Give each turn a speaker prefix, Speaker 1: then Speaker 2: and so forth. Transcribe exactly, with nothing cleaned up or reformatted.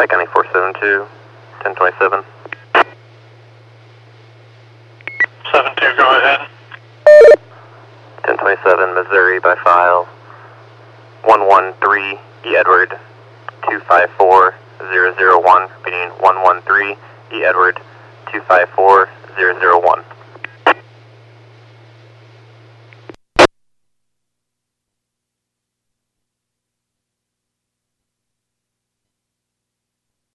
Speaker 1: County four seven two, ten twenty-seven.
Speaker 2: seven two, go ahead.
Speaker 1: ten twenty-seven, Missouri by file. one one three, E. Edward, two five four zero zero one, repeating one one three, E. Edward, two five four zero zero one.